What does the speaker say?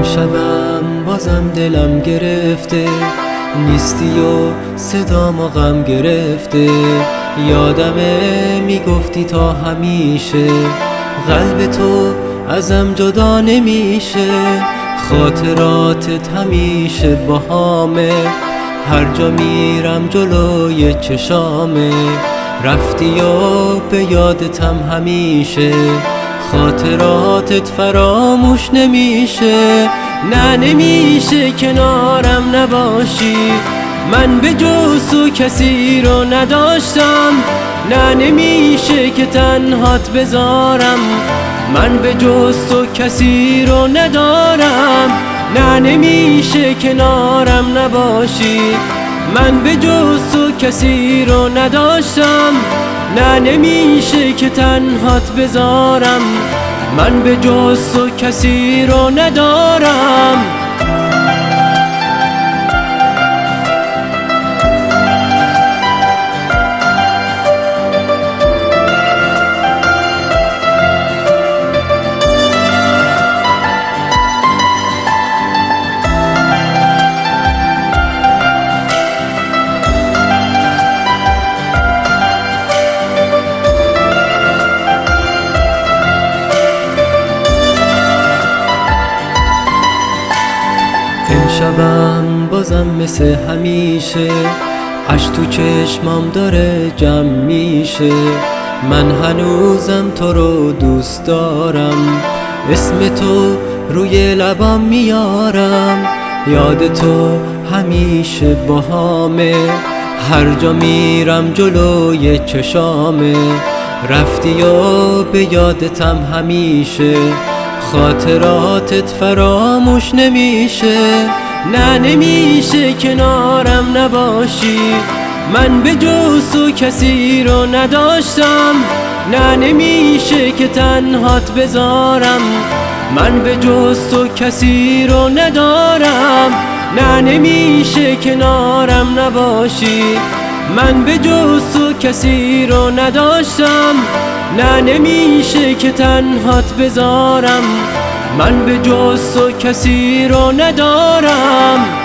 امشبم بازم دلم گرفته، نیستی و صدام و غم گرفته. یادمه میگفتی تا همیشه قلب تو ازم جدا نمیشه. خاطراتت همیشه باهامه، هر جا میرم جلوی چشامه. رفتی و به یادتم همیشه، خاطراتت فراموش نمیشه. نه نمیشه کنارم نباشی، من به جز تو کسی رو نداشتم. نه نمیشه که تنهات بذارم، من به جز تو کسی رو ندارم. نه نمیشه کنارم نباشی، من به جز تو کسی رو نداشتم. نه نمیشه که تنهات بذارم، من به جز تو کسی رو ندارم. امشبم بازم مثل همیشه اش تو چشمام داره جمع میشه. من هنوزم تو رو دوست دارم، اسم تو روی لبام میارم. یاد تو همیشه باهامه، هر جا میرم جلوی چشامه. رفتی و به یادتم همیشه، خاطراتت فراموش نمیشه. نه نمیشه کنارم نباشی، من به جز تو کسی رو نداشتم. نه نمیشه که تنهات بذارم، من به جز تو کسی رو ندارم. نه نمیشه کنارم نباشی، من به جز تو کسی رو نداشتم. نه نمیشه که تنهات بذارم، من به جز تو کسی رو ندارم.